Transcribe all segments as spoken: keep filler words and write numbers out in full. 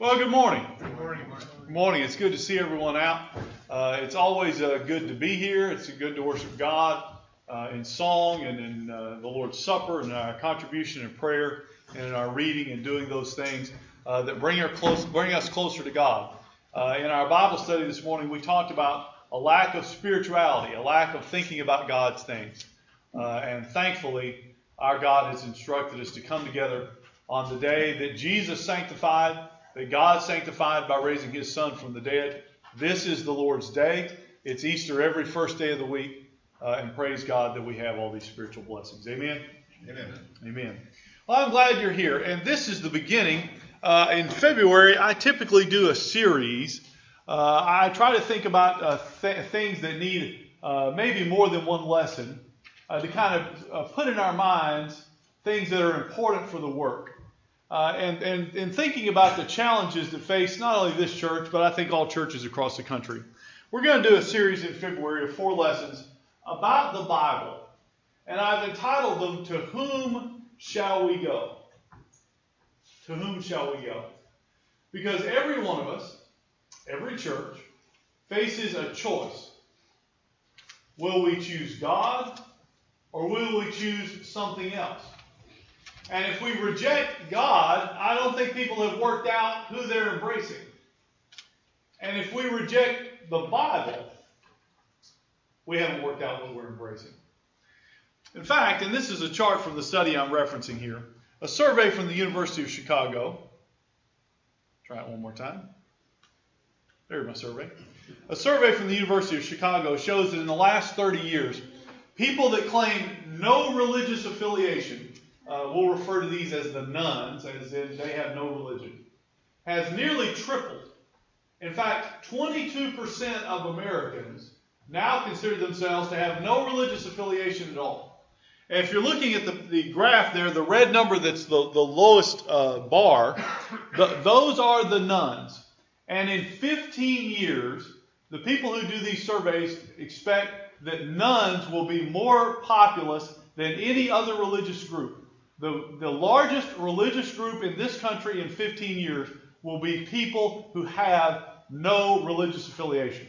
Well, good morning. Good morning. Good morning. It's good to see everyone out. Uh, it's always uh, good to be here. It's good to worship God uh, in song and in uh, the Lord's Supper and our contribution in prayer and in our reading and doing those things uh, that bring, our close, bring us closer to God. Uh, in our Bible study this morning, we talked about a lack of spirituality, a lack of thinking about God's things. Uh, and thankfully, our God has instructed us to come together on the day that Jesus sanctified, that God sanctified by raising his Son from the dead. This is the Lord's day. It's Easter every first day of the week. Uh, and praise God that we have all these spiritual blessings. Amen? Amen. Amen. Well, I'm glad you're here. And this is the beginning. Uh, in February, I typically do a series. Uh, I try to think about uh, th- things that need uh, maybe more than one lesson uh, to kind of uh, put in our minds things that are important for the work. Uh, and, and, and thinking about the challenges that face not only this church, but I think all churches across the country. We're going to do a series in February of four lessons about the Bible. And I've entitled them, To Whom Shall We Go? To whom shall we go? Because every one of us, every church, faces a choice. Will we choose God or will we choose something else? And if we reject God, I don't think people have worked out who they're embracing. And if we reject the Bible, we haven't worked out what we're embracing. In fact, and this is a chart from the study I'm referencing here, a survey from the University of Chicago. Try it one more time. There's my survey. A survey from the University of Chicago shows that in the last thirty years, people that claim no religious affiliation, Uh, we'll refer to these as the nones, as in they have no religion, has nearly tripled. In fact, twenty-two percent of Americans now consider themselves to have no religious affiliation at all. And if you're looking at the, the graph there, the red number that's the, the lowest uh, bar, the, those are the nones. And in fifteen years, the people who do these surveys expect that nones will be more populous than any other religious group. The, the largest religious group in this country in fifteen years will be people who have no religious affiliation.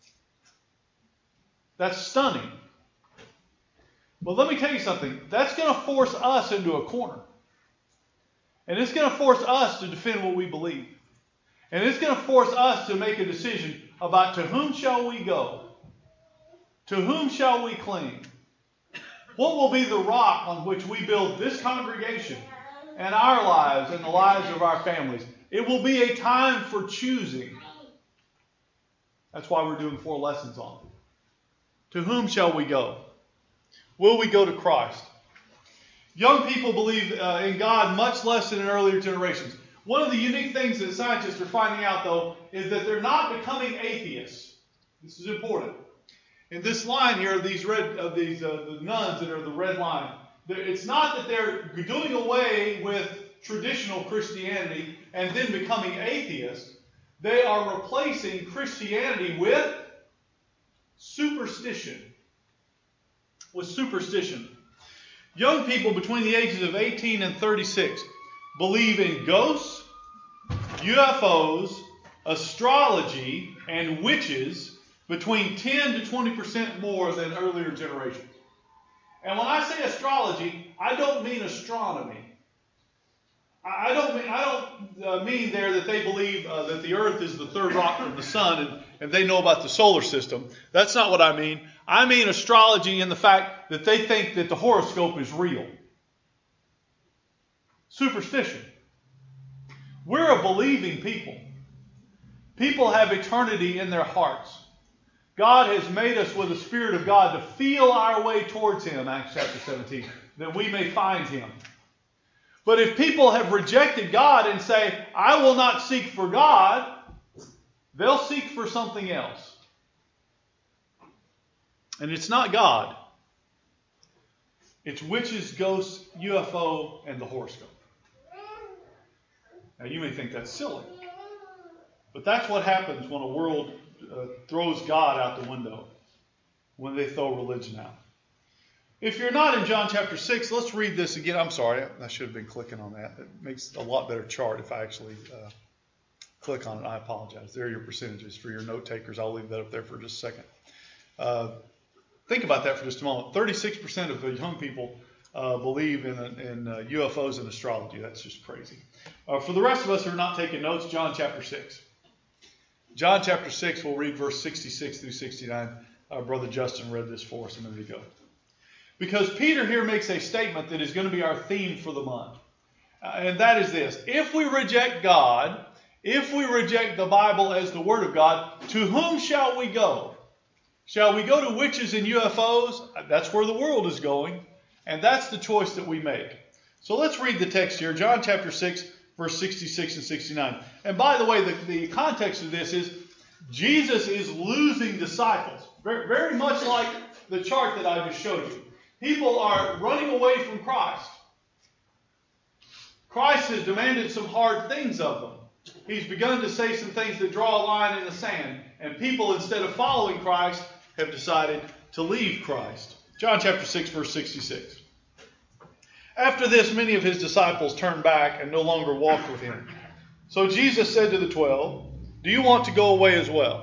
That's stunning. But let me tell you something. That's going to force us into a corner. And it's going to force us to defend what we believe. And it's going to force us to make a decision about to whom shall we go? To whom shall we cling? What will be the rock on which we build this congregation and our lives and the lives of our families? It will be a time for choosing. That's why we're doing four lessons on it. To whom shall we go? Will we go to Christ? Young people believe uh, in God much less than in earlier generations. One of the unique things that scientists are finding out, though, is that they're not becoming atheists. This is important. In this line here, these red, uh, these uh, the nones that are the red line, it's not that they're doing away with traditional Christianity and then becoming atheists. They are replacing Christianity with superstition. With superstition. Young people between the ages of eighteen and thirty-six believe in ghosts, U F Os, astrology, and witches between ten to twenty percent more than earlier generations. And when I say astrology, I don't mean astronomy. I don't mean, I don't uh, mean there that they believe uh, that the earth is the third rock from the sun and, and they know about the solar system. That's not what I mean. I mean astrology in the fact that they think that the horoscope is real. Superstition. We're a believing people. People have eternity in their hearts. God has made us with the Spirit of God to feel our way towards Him, Acts chapter seventeen, that we may find Him. But if people have rejected God and say, I will not seek for God, they'll seek for something else. And it's not God. It's witches, ghosts, U F O, and the horoscope. Now you may think that's silly. But that's what happens when a world uh, throws God out the window. When they throw religion out. If you're not in John chapter six, let's read this again. I'm sorry, I should have been clicking on that. It makes a lot better chart if I actually uh, click on it. I apologize. There are your percentages for your note takers. I'll leave that up there for just a second. Uh, think about that for just a moment. thirty-six percent of the young people uh, believe in, in uh, U F Os and astrology. That's just crazy. Uh, for the rest of us who are not taking notes, John chapter six. John chapter six, we'll read verse sixty-six through sixty-nine. Our brother Justin read this for us a minute ago. Because Peter here makes a statement that is going to be our theme for the month. Uh, and that is this. If we reject God, if we reject the Bible as the Word of God, to whom shall we go? Shall we go to witches and U F Os? That's where the world is going. And that's the choice that we make. So let's read the text here. John chapter six, verse sixty-six and sixty-nine. And by the way, the, the context of this is Jesus is losing disciples. Very, very much like the chart that I just showed you. People are running away from Christ. Christ has demanded some hard things of them. He's begun to say some things that draw a line in the sand. And people, instead of following Christ, have decided to leave Christ. John chapter six, verse sixty-six. After this, many of his disciples turned back and no longer walked with him. So Jesus said to the twelve, "Do you want to go away as well?"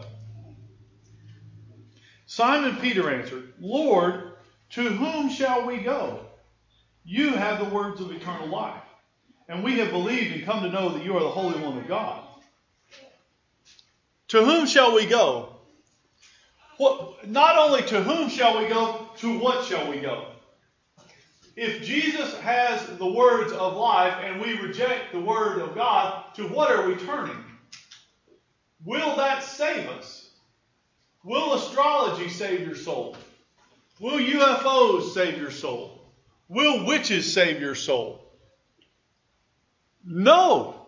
Simon Peter answered, "Lord, to whom shall we go? You have the words of eternal life. And we have believed and come to know that you are the Holy One of God." To whom shall we go? What, not only to whom shall we go, to what shall we go? If Jesus has the words of life and we reject the word of God, to what are we turning? Will that save us? Will astrology save your soul? Will U F Os save your soul? Will witches save your soul? No.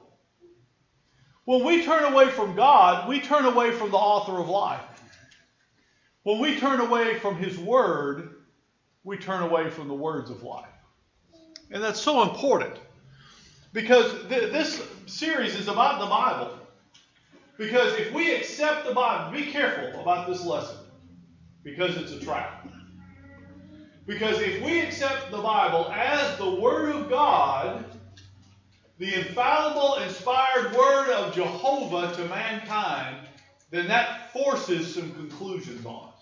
When we turn away from God, we turn away from the author of life. When we turn away from His Word, we turn away from the words of life. And that's so important. Because th- this series is about the Bible. Because if we accept the Bible, be careful about this lesson. Because it's a trap. Because if we accept the Bible as the Word of God, the infallible, inspired Word of Jehovah to mankind, then that forces some conclusions on us.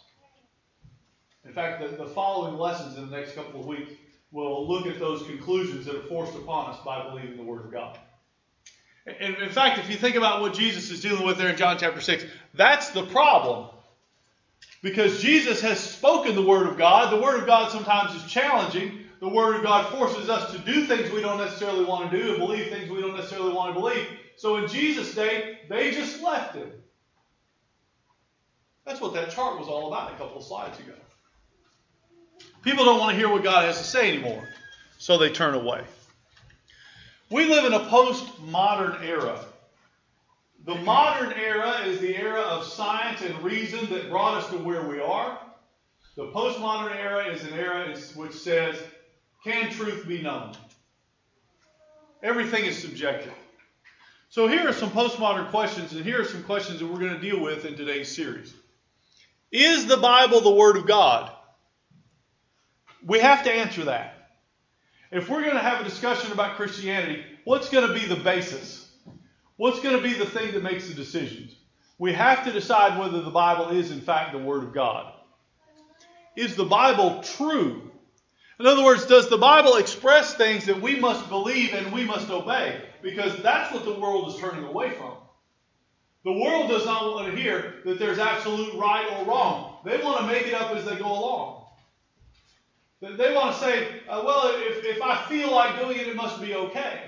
In fact, the, the following lessons in the next couple of weeks will look at those conclusions that are forced upon us by believing the Word of God. And in fact, if you think about what Jesus is dealing with there in John chapter six, that's the problem. Because Jesus has spoken the Word of God. The Word of God sometimes is challenging. The Word of God forces us to do things we don't necessarily want to do and believe things we don't necessarily want to believe. So in Jesus' day, they just left Him. That's what that chart was all about a couple of slides ago. People don't want to hear what God has to say anymore, so they turn away. We live in a postmodern era. The modern era is the era of science and reason that brought us to where we are. The postmodern era is an era which says, can truth be known? Everything is subjective. So here are some postmodern questions, and here are some questions that we're going to deal with in today's series. Is the Bible the Word of God? We have to answer that. If we're going to have a discussion about Christianity, what's going to be the basis? What's going to be the thing that makes the decisions? We have to decide whether the Bible is in fact the Word of God. Is the Bible true? In other words, does the Bible express things that we must believe and we must obey? Because that's what the world is turning away from. The world does not want to hear that there's absolute right or wrong. They want to make it up as they go along. They want to say, uh, well, if, if I feel like doing it, it must be okay.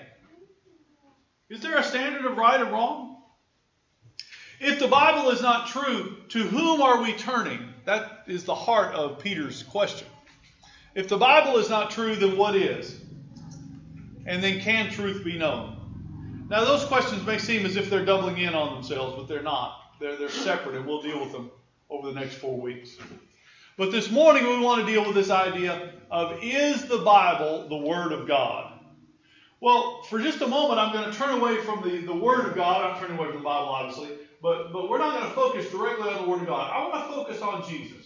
Is there a standard of right or wrong? If the Bible is not true, to whom are we turning? That is the heart of Peter's question. If the Bible is not true, then what is? And then can truth be known? Now those questions may seem as if they're doubling in on themselves, but they're not. They're, they're separate, and we'll deal with them over the next four weeks. But this morning we want to deal with this idea of, is the Bible the Word of God? Well, for just a moment I'm going to turn away from the, the Word of God. I'm turning away from the Bible, obviously. But, but we're not going to focus directly on the Word of God. I want to focus on Jesus.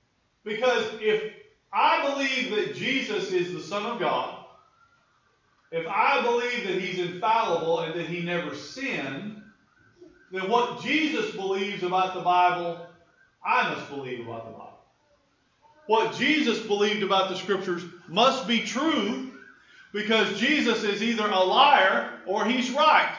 Because if I believe that Jesus is the Son of God, if I believe that he's infallible and that he never sinned, then what Jesus believes about the Bible, I must believe about the Bible. What Jesus believed about the Scriptures must be true, because Jesus is either a liar or he's right.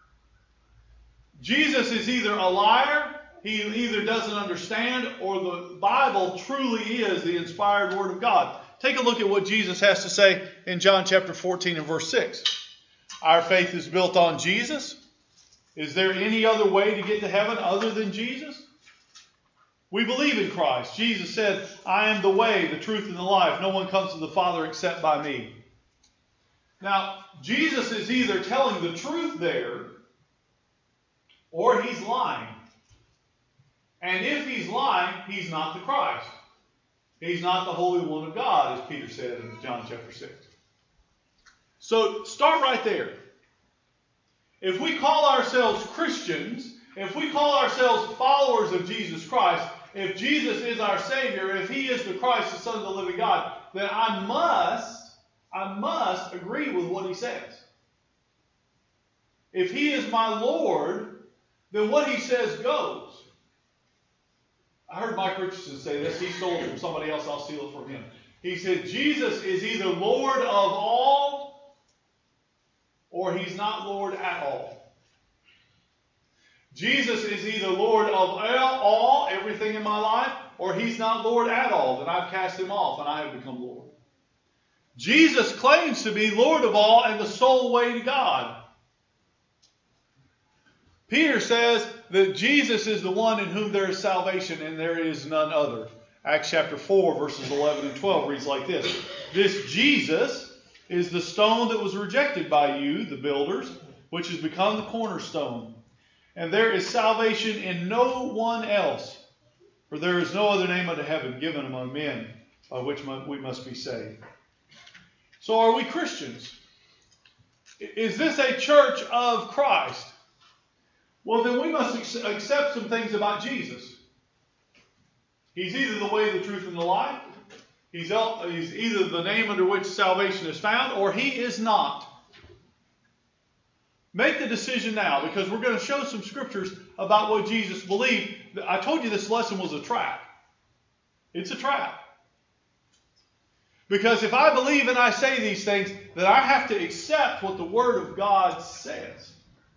Jesus is either a liar, he either doesn't understand, or the Bible truly is the inspired Word of God. Take a look at what Jesus has to say in John chapter fourteen and verse six. Our faith is built on Jesus. Is there any other way to get to heaven other than Jesus? We believe in Christ. Jesus said, I am the way, the truth, and the life. No one comes to the Father except by me. Now, Jesus is either telling the truth there, or he's lying. And if he's lying, he's not the Christ. He's not the Holy One of God, as Peter said in John chapter six. So, start right there. If we call ourselves Christians, if we call ourselves followers of Jesus Christ, if Jesus is our Savior, if he is the Christ, the Son of the living God, then I must, I must agree with what he says. If he is my Lord, then what he says goes. I heard Mike Richardson say this. He stole it from somebody else. I'll steal it from him. He said, Jesus is either Lord of all, or he's not Lord at all. Jesus is either Lord of all, everything in my life, or he's not Lord at all, then I've cast him off and I have become Lord. Jesus claims to be Lord of all and the sole way to God. Peter says that Jesus is the one in whom there is salvation and there is none other. Acts chapter four, verses eleven and twelve reads like this. This Jesus is the stone that was rejected by you, the builders, which has become the cornerstone. And there is salvation in no one else, for there is no other name under heaven given among men by which we must be saved. So are we Christians? Is this a church of Christ? Well, then we must accept some things about Jesus. He's either the way, the truth, and the life. He's either the name under which salvation is found, or he is not. Make the decision now, because we're going to show some scriptures about what Jesus believed. I told you this lesson was a trap. It's a trap. Because if I believe and I say these things, then I have to accept what the Word of God says.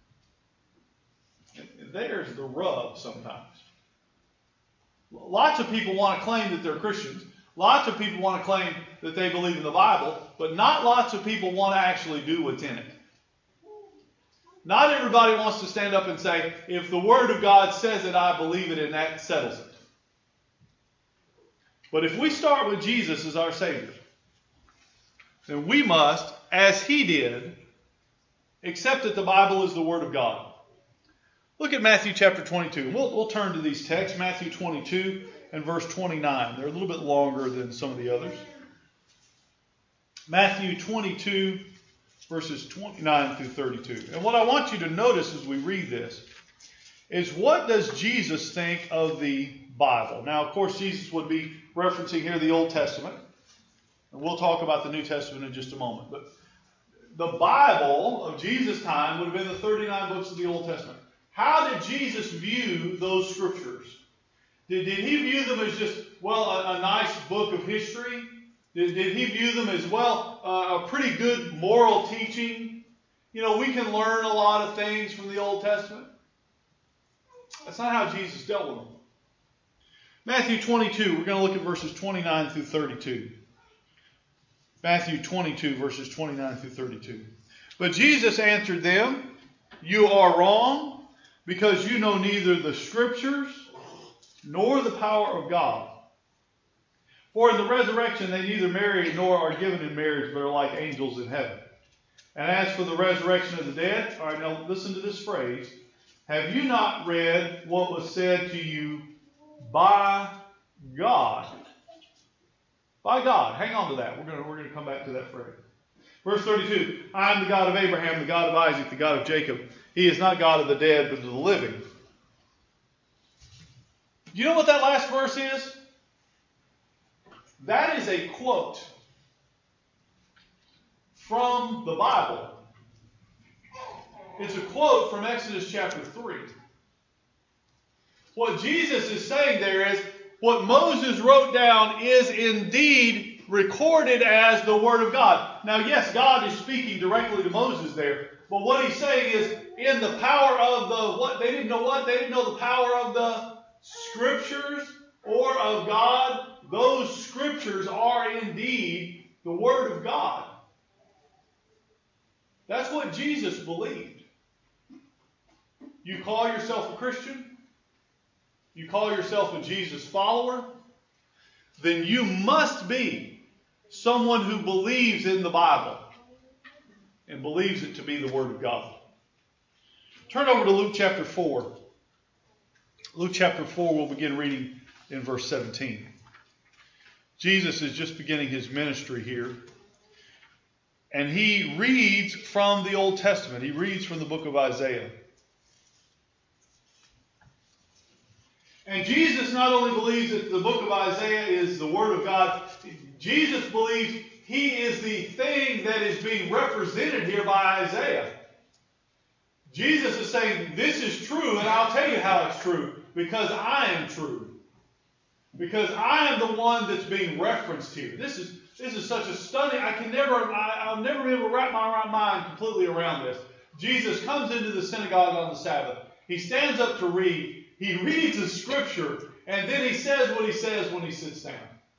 And there's the rub sometimes. Lots of people want to claim that they're Christians. Lots of people want to claim that they believe in the Bible, but not lots of people want to actually do what's in it. Not everybody wants to stand up and say, if the Word of God says it, I believe it, and that settles it. But if we start with Jesus as our Savior, then we must, as he did, accept that the Bible is the Word of God. Look at Matthew chapter twenty-two. We'll, we'll turn to these texts, Matthew twenty-two and verse twenty-nine. They're a little bit longer than some of the others. Matthew twenty-two, verses twenty-nine through thirty-two. And what I want you to notice as we read this is, what does Jesus think of the Bible? Now, of course, Jesus would be referencing here the Old Testament. And we'll talk about the New Testament in just a moment. But the Bible of Jesus' time would have been the thirty-nine books of the Old Testament. How did Jesus view those scriptures? Did, did he view them as just, well, a, a nice book of history? Did, did he view them as, well, uh, a pretty good moral teaching? You know, we can learn a lot of things from the Old Testament. That's not how Jesus dealt with them. Matthew twenty-two, we're going to look at verses twenty-nine through thirty-two. Matthew twenty-two, verses twenty-nine through thirty-two. But Jesus answered them, you are wrong, because you know neither the Scriptures nor the power of God. For in the resurrection they neither marry nor are given in marriage, but are like angels in heaven. And as for the resurrection of the dead, all right, now listen to this phrase. Have you not read what was said to you by God? By God. Hang on to that. We're going to, we're going to come back to that phrase. Verse thirty-two. I am the God of Abraham, the God of Isaac, the God of Jacob. He is not God of the dead, but of the living. Do you know what that last verse is? That is a quote from the Bible. It's a quote from Exodus chapter three. What Jesus is saying there is, what Moses wrote down is indeed recorded as the Word of God. Now, yes, God is speaking directly to Moses there, but what he's saying is, in the power of the, what, they didn't know what? They didn't know the power of the Scriptures or of God. Those Scriptures are indeed the Word of God. That's what Jesus believed. You call yourself a Christian? You call yourself a Jesus follower? Then you must be someone who believes in the Bible and believes it to be the Word of God. Turn over to Luke chapter four. Luke chapter four, we'll begin reading in verse seventeen. Jesus is just beginning his ministry here. And he reads from the Old Testament. He reads from the book of Isaiah. And Jesus not only believes that the book of Isaiah is the Word of God, Jesus believes he is the thing that is being represented here by Isaiah. Jesus is saying, this is true, and I'll tell you how it's true, because I am true. Because I am the one that's being referenced here. This is this is such a stunning, I can never, I, I'll never be able to wrap my mind completely around this. Jesus comes into the synagogue on the Sabbath. He stands up to read. He reads the Scripture, and then he says what he says when he sits down.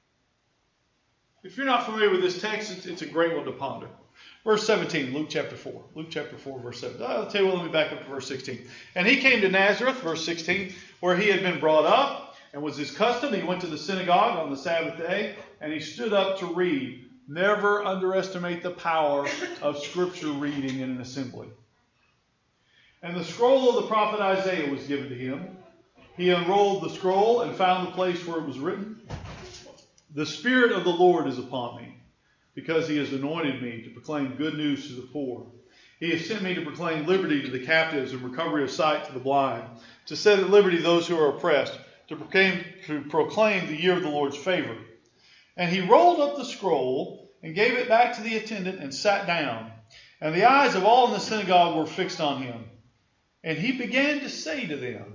If you're not familiar with this text, it's, it's a great one to ponder. Verse seventeen, Luke chapter four. Luke chapter four, verse seventeen. I'll tell you what, let me back up to verse sixteen. And he came to Nazareth, verse sixteen, where he had been brought up, and was his custom. He went to the synagogue on the Sabbath day, and he stood up to read. Never underestimate the power of Scripture reading in an assembly. And the scroll of the prophet Isaiah was given to him. He unrolled the scroll and found the place where it was written, "The Spirit of the Lord is upon me, because he has anointed me to proclaim good news to the poor. He has sent me to proclaim liberty to the captives and recovery of sight to the blind, to set at liberty those who are oppressed, to proclaim, to proclaim the year of the Lord's favor." And he rolled up the scroll and gave it back to the attendant and sat down. And the eyes of all in the synagogue were fixed on him. And he began to say to them,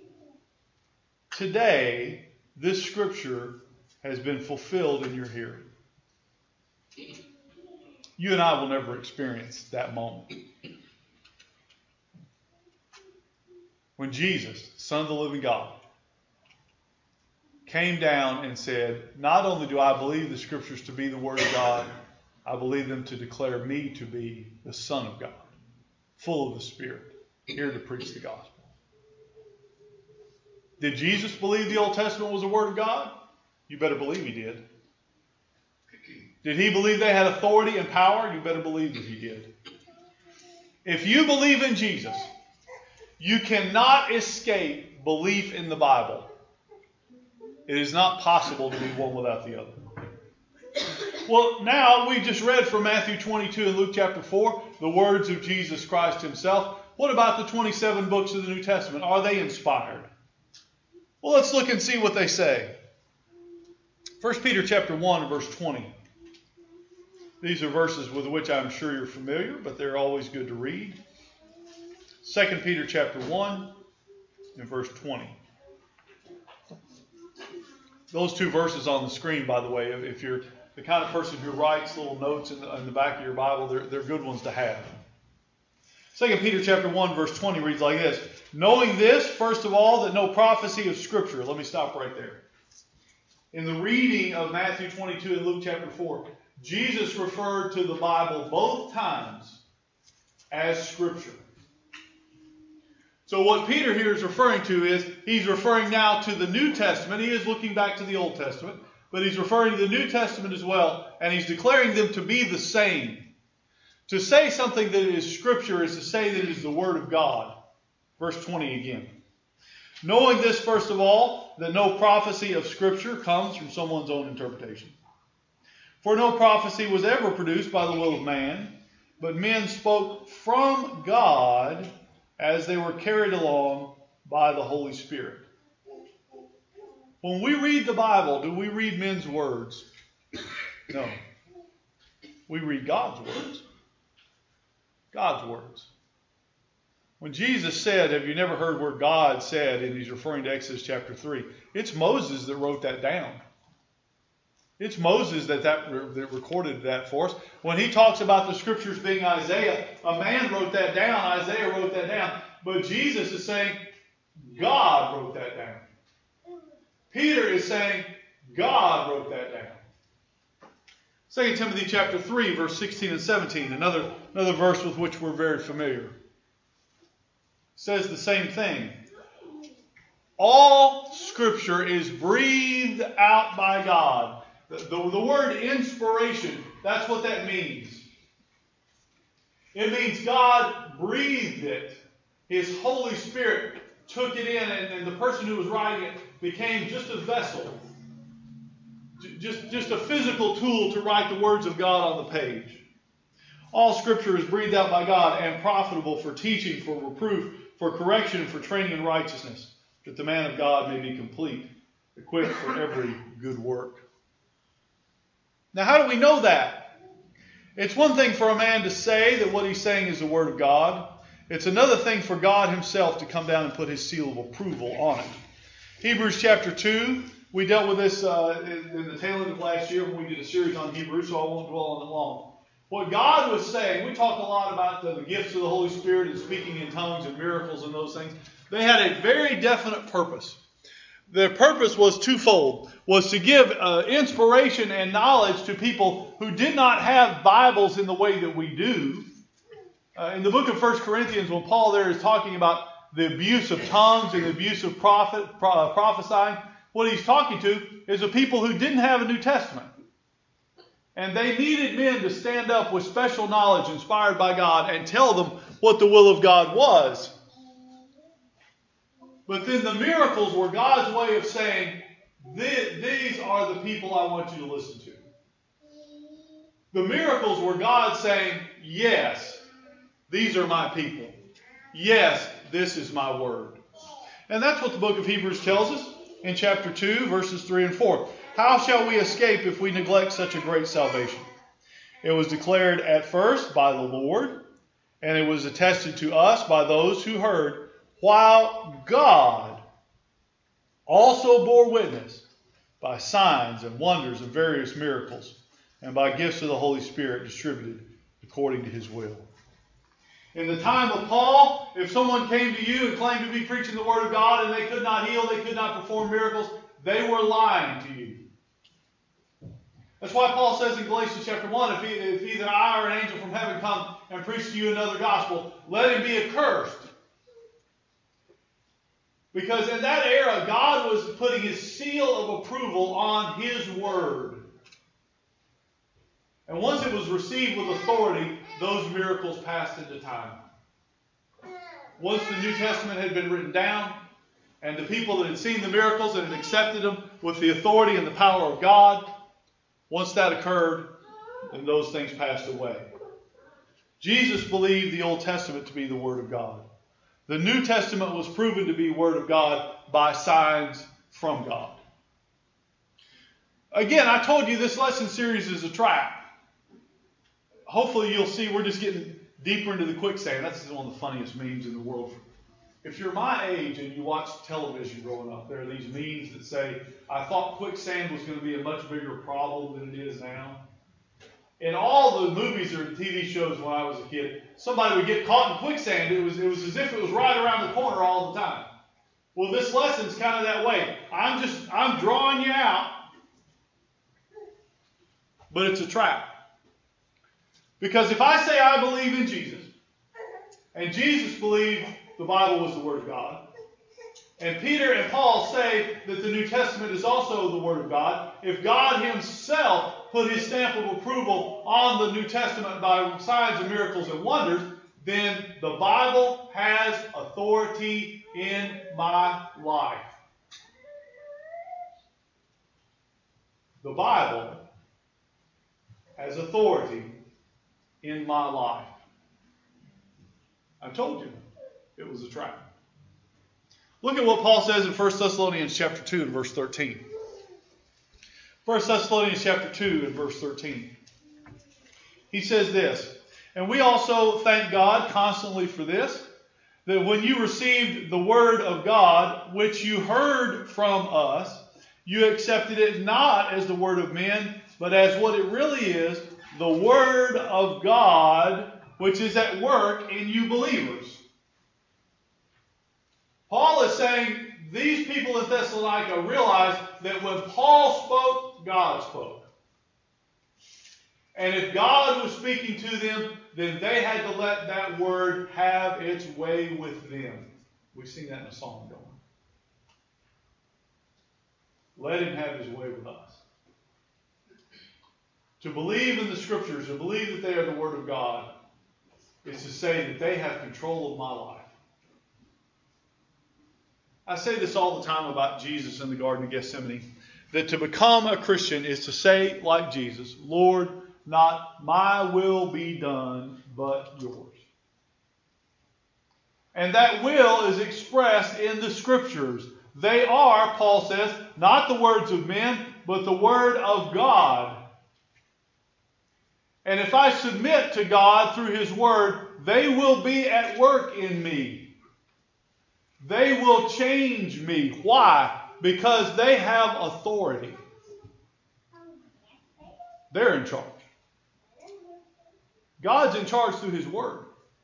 "Today, this Scripture has been fulfilled in your hearing." You and I will never experience that moment. When Jesus, Son of the living God, came down and said, not only do I believe the Scriptures to be the Word of God, I believe them to declare me to be the Son of God, full of the Spirit, here to preach the gospel. Did Jesus believe the Old Testament was the Word of God? You better believe he did. Did he believe they had authority and power? You better believe that he did. If you believe in Jesus, you cannot escape belief in the Bible. It is not possible to be one without the other. Well, now we just read from Matthew twenty-two and Luke chapter four, the words of Jesus Christ himself. What about the twenty-seven books of the New Testament? Are they inspired? Well, let's look and see what they say. First Peter chapter one, verse twenty. These are verses with which I'm sure you're familiar, but they're always good to read. Second Peter chapter one and verse twenty. Those two verses on the screen, by the way, if you're the kind of person who writes little notes in the, in the back of your Bible, they're, they're good ones to have. Second Peter chapter one, verse twenty reads like this. Knowing this, first of all, that no prophecy of Scripture. Let me stop right there. In the reading of Matthew twenty-two and Luke chapter four, Jesus referred to the Bible both times as Scripture. So what Peter here is referring to is, he's referring now to the New Testament. He is looking back to the Old Testament, but he's referring to the New Testament as well, and he's declaring them to be the same. To say something that is Scripture is to say that it is the Word of God. Verse twenty again. Knowing this, first of all, that no prophecy of Scripture comes from someone's own interpretation. For no prophecy was ever produced by the will of man, but men spoke from God as they were carried along by the Holy Spirit. When we read the Bible, do we read men's words? No. We read God's words. God's words. When Jesus said, have you never heard where God said, and he's referring to Exodus chapter three, it's Moses that wrote that down. It's Moses that, that, that recorded that for us. When he talks about the scriptures being Isaiah, a man wrote that down, Isaiah wrote that down. But Jesus is saying, God wrote that down. Peter is saying, God wrote that down. Second Timothy chapter three, verse sixteen and seventeen, another, another verse with which we're very familiar, says the same thing. All Scripture is breathed out by God. The, the, the word inspiration, that's what that means. It means God breathed it. His Holy Spirit took it in, and, and the person who was writing it became just a vessel. Just, just a physical tool to write the words of God on the page. All Scripture is breathed out by God and profitable for teaching, for reproof, for correction, and for training in righteousness, that the man of God may be complete, equipped for every good work. Now, how do we know that? It's one thing for a man to say that what he's saying is the Word of God. It's another thing for God Himself to come down and put His seal of approval on it. Hebrews chapter two, we dealt with this uh, in, in the tail end of last year when we did a series on Hebrews, so I won't dwell on it long. What God was saying, we talk a lot about the, the gifts of the Holy Spirit and speaking in tongues and miracles and those things. They had a very definite purpose. Their purpose was twofold, was to give uh, inspiration and knowledge to people who did not have Bibles in the way that we do. Uh, in the book of First Corinthians, when Paul there is talking about the abuse of tongues and the abuse of prophet, pro, uh, prophesying, what he's talking to is the people who didn't have a New Testament. And they needed men to stand up with special knowledge inspired by God and tell them what the will of God was. But then the miracles were God's way of saying, these are the people I want you to listen to. The miracles were God saying, yes, these are my people. Yes, this is my word. And that's what the book of Hebrews tells us in chapter two, verses three and four. How shall we escape if we neglect such a great salvation? It was declared at first by the Lord, and it was attested to us by those who heard, while God also bore witness by signs and wonders and various miracles, and by gifts of the Holy Spirit distributed according to His will. In the time of Paul, if someone came to you and claimed to be preaching the Word of God and they could not heal, they could not perform miracles, they were lying to you. That's why Paul says in Galatians chapter one, if, he, if either I or an angel from heaven come and preach to you another gospel, let him be accursed. Because in that era, God was putting His seal of approval on His word. And once it was received with authority, those miracles passed into time. Once the New Testament had been written down, and the people that had seen the miracles and had accepted them with the authority and the power of God, once that occurred, then those things passed away. Jesus believed the Old Testament to be the Word of God. The New Testament was proven to be Word of God by signs from God. Again, I told you this lesson series is a trap. Hopefully you'll see we're just getting deeper into the quicksand. That's one of the funniest memes in the world. If you're my age and you watch television growing up, there are these memes that say, I thought quicksand was going to be a much bigger problem than it is now. In all the movies or T V shows when I was a kid, somebody would get caught in quicksand. It was, it was as if it was right around the corner all the time. Well, this lesson's kind of that way. I'm just, I'm drawing you out. But it's a trap. Because if I say I believe in Jesus, and Jesus believed the Bible was the Word of God, and Peter and Paul say that the New Testament is also the Word of God, if God Himself put His stamp of approval on the New Testament by signs and miracles and wonders, then the Bible has authority in my life. The Bible has authority in my life. I told you it was a trap. Look at what Paul says in First Thessalonians chapter two and verse thirteen. First Thessalonians chapter two and verse thirteen. He says this, And we also thank God constantly for this, that when you received the Word of God, which you heard from us, you accepted it not as the word of men, but as what it really is, the Word of God, which is at work in you believers. Paul is saying these people in Thessalonica realized that when Paul spoke, God spoke. And if God was speaking to them, then they had to let that word have its way with them. We sing that in a song, don't we? Let him have his way with us. To believe in the Scriptures, to believe that they are the Word of God, is to say that they have control of my life. I say this all the time about Jesus in the Garden of Gethsemane, that to become a Christian is to say, like Jesus, Lord, not my will be done, but yours. And that will is expressed in the Scriptures. They are, Paul says, not the words of men, but the Word of God. And if I submit to God through His Word, they will be at work in me. They will change me. Why? Because they have authority. They're in charge. God's in charge through His Word.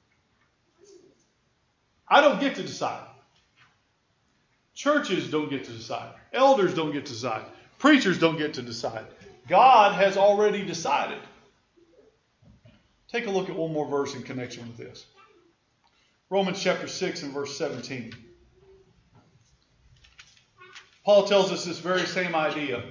I don't get to decide. Churches don't get to decide. Elders don't get to decide. Preachers don't get to decide. God has already decided. Take a look at one more verse in connection with this. Romans chapter six and verse seventeen. Paul tells us this very same idea.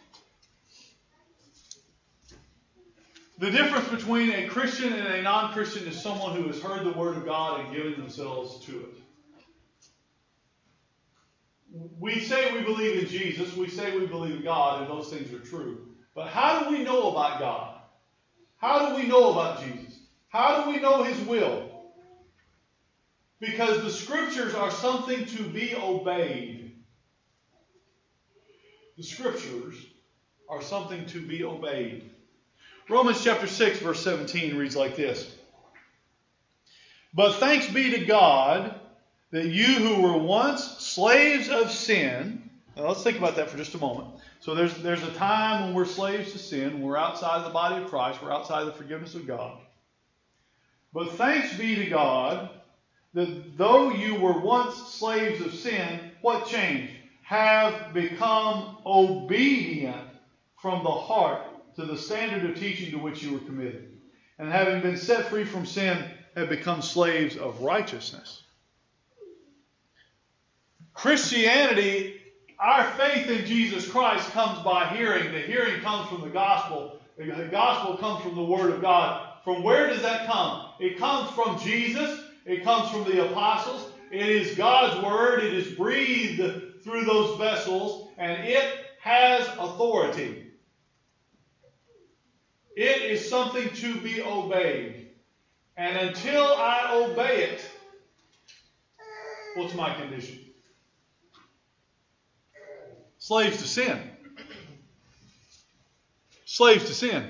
The difference between a Christian and a non-Christian is someone who has heard the Word of God and given themselves to it. We say we believe in Jesus, we say we believe in God, and those things are true. But how do we know about God? How do we know about Jesus? How do we know His will? Because the Scriptures are something to be obeyed. The Scriptures are something to be obeyed. Romans chapter six, verse seventeen reads like this. But thanks be to God that you who were once slaves of sin. Now let's think about that for just a moment. So there's, there's a time when we're slaves to sin. We're outside of the body of Christ. We're outside of the forgiveness of God. But thanks be to God that though you were once slaves of sin, what changed? Have become obedient from the heart to the standard of teaching to which you were committed. And having been set free from sin, have become slaves of righteousness. Christianity, our faith in Jesus Christ comes by hearing. The hearing comes from the gospel. The gospel comes from the Word of God. From where does that come? It comes from Jesus. It comes from the apostles. It is God's Word. It is breathed through those vessels, and it has authority. It is something to be obeyed. And until I obey it, what's my condition? Slaves to sin. Slaves to sin.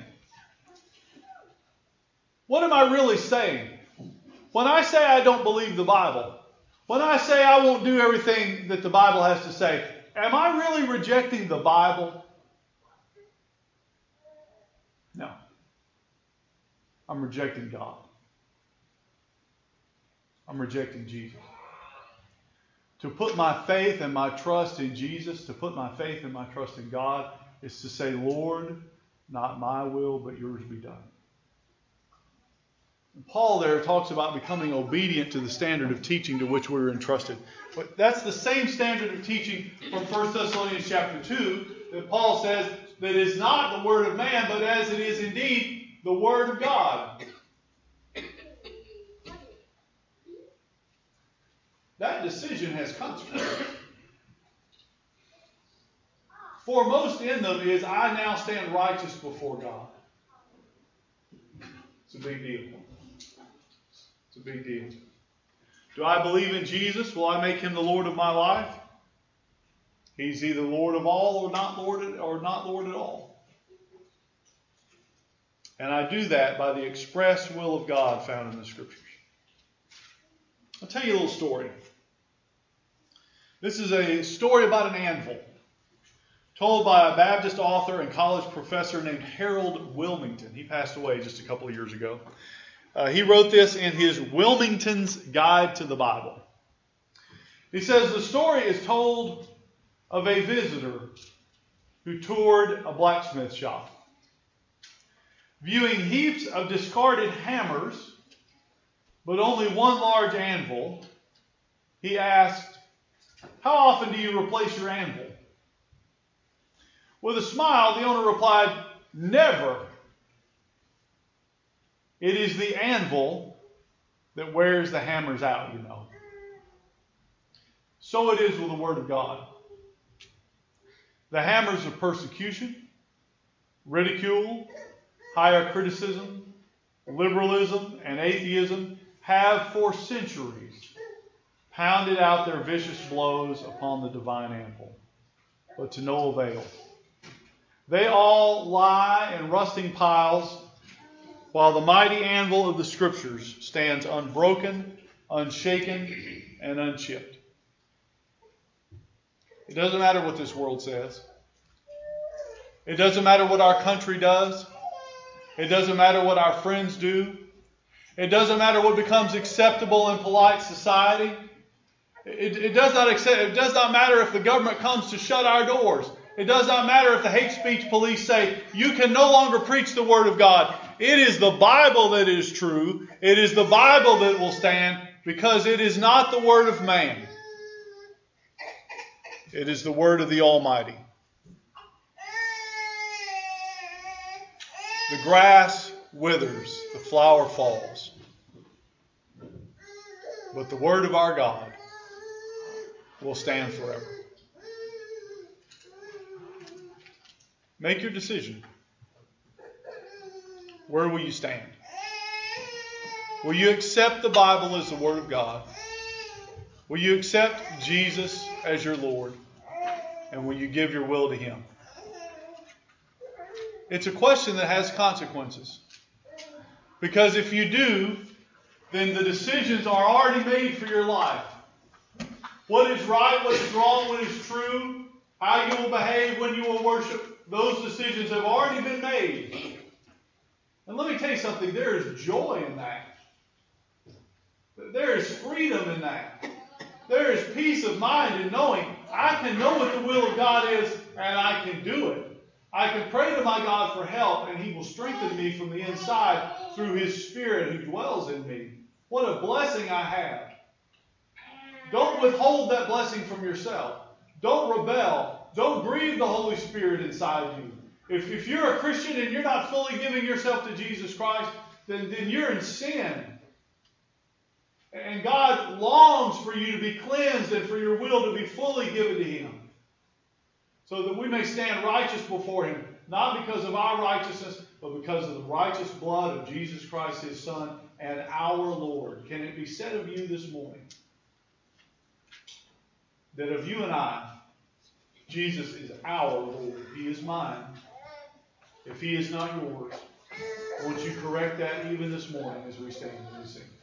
What am I really saying? When I say I don't believe the Bible, when I say I won't do everything that the Bible has to say, am I really rejecting the Bible? No. I'm rejecting God. I'm rejecting Jesus. To put my faith and my trust in Jesus, to put my faith and my trust in God, is to say, Lord, not my will, but yours be done. And Paul there talks about becoming obedient to the standard of teaching to which we were entrusted. But that's the same standard of teaching from First Thessalonians chapter two that Paul says that is not the word of man, but as it is indeed the Word of God. That decision has consequences. Foremost in them is, I now stand righteous before God. It's a big deal. It's a big deal. Do I believe in Jesus? Will I make Him the Lord of my life? He's either Lord of all or not Lord or not Lord at all. And I do that by the express will of God found in the Scriptures. I'll tell you a little story. This is a story about an anvil, told by a Baptist author and college professor named Harold Wilmington. He passed away just a couple of years ago. Uh, he wrote this in his Wilmington's Guide to the Bible. He says, the story is told of a visitor who toured a blacksmith shop. Viewing heaps of discarded hammers, but only one large anvil, he asked, "How often do you replace your anvil?" With a smile, the owner replied, "Never. It is the anvil that wears the hammers out, you know." So it is with the Word of God. The hammers of persecution, ridicule, higher criticism, liberalism, and atheism have for centuries pounded out their vicious blows upon the divine anvil, but to no avail. They all lie in rusting piles, while the mighty anvil of the Scriptures stands unbroken, unshaken, and unchipped. It doesn't matter what this world says. It doesn't matter what our country does. It doesn't matter what our friends do. It doesn't matter what becomes acceptable in polite society. It, it, does not accept, it does not matter if the government comes to shut our doors. It does not matter if the hate speech police say, you can no longer preach the Word of God. It is the Bible that is true. It is the Bible that will stand, because it is not the word of man. It is the word of the Almighty. The grass withers, the flower falls, but the word of our God will stand forever. Make your decision. Where will you stand? Will you accept the Bible as the Word of God? Will you accept Jesus as your Lord? And will you give your will to Him? It's a question that has consequences. Because if you do, then the decisions are already made for your life. What is right, what is wrong, what is true, how you will behave, when you will worship, those decisions have already been made. And let me tell you something, there is joy in that. There is freedom in that. There is peace of mind in knowing I can know what the will of God is and I can do it. I can pray to my God for help and He will strengthen me from the inside through His Spirit who dwells in me. What a blessing I have. Don't withhold that blessing from yourself. Don't rebel. Don't grieve the Holy Spirit inside you. If, if you're a Christian and you're not fully giving yourself to Jesus Christ, then, then you're in sin. And God longs for you to be cleansed and for your will to be fully given to Him, so that we may stand righteous before Him, not because of our righteousness, but because of the righteous blood of Jesus Christ, His Son, and our Lord. Can it be said of you this morning that of you and I, Jesus is our Lord? He is mine. If He is not yours, won't you correct that even this morning as we stand and we sing?